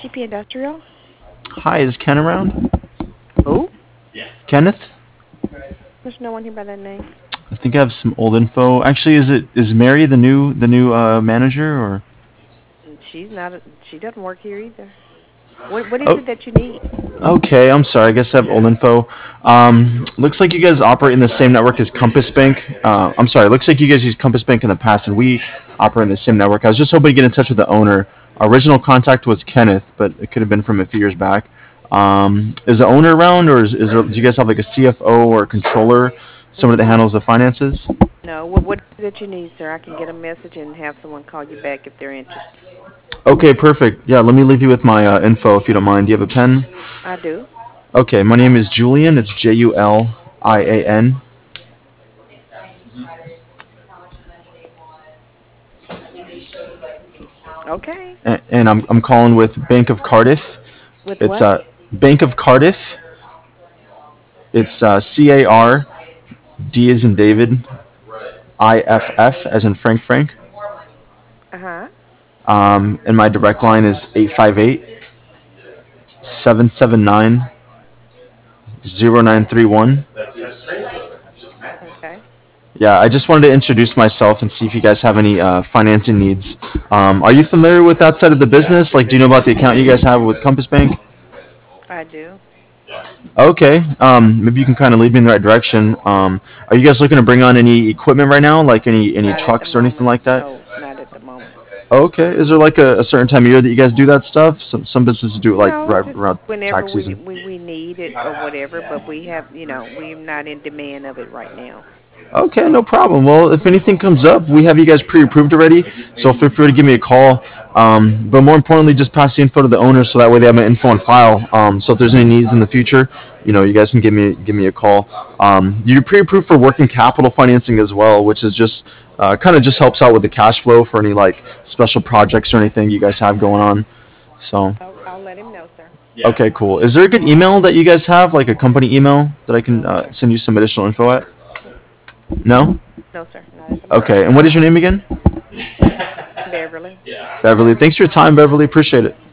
GP Industrial? Hi, is Ken around? Who? Kenneth? There's no one here by that name. I think I have some old info. Actually, is Mary the new manager or? And she's not. She doesn't work here either. What is Oh, it that you need? okay. I'm sorry. I guess I have old info. Looks like you guys operate in the same network as Compass Bank. I'm sorry. Looks like you guys used Compass Bank in the past, and we operate in the same network. I was just hoping to get in touch with the owner. Our original contact was Kenneth, but it could have been from a few years back. Is the owner around, or do you guys have like a CFO or a controller, someone that Mm-mm. handles the finances? No. What is it that you need, sir? I can get a message and have someone call you back if they're interested. Okay, perfect. Yeah, let me leave you with my info if you don't mind. Do you have a pen? I do. Okay, my name is Julian. It's Julian. Okay. And I'm calling with Bank of Cardiff. With It's what? Bank of Cardiff. It's CARD as in David, IFF as in Frank. Uh huh. And my direct line is 858-779-0931. Okay. Yeah, I just wanted to introduce myself and see if you guys have any financing needs. Are you familiar with that side of the business? Like, do you know about the account you guys have with Compass Bank? I do. Okay, maybe you can kind of lead me in the right direction. Are you guys looking to bring on any equipment right now, like any Not at the trucks or anything moment. like that? No, not at the moment. Okay, is there like a certain time of year that you guys do that stuff? Some businesses do it like No, right just around whenever tax we season. we need it or whatever. But we have, we're not in demand of it right now. Okay, no problem. Well, if anything comes up, we have you guys pre-approved already, so feel free to give me a call. But more importantly, just pass the info to the owner so that way they have my info on file. So if there's any needs in the future, you guys can give me a call. You're pre-approved for working capital financing as well, which is just kind of just helps out with the cash flow for any like special projects or anything you guys have going on. So I'll let him know, sir. okay, cool. Is there a good email that you guys have, like a company email that I can No, sir. send you some additional info at? No. No, sir. Not at the moment. Okay, and what is your name again? Beverly. Beverly. Thanks for your time, Beverly. Appreciate it.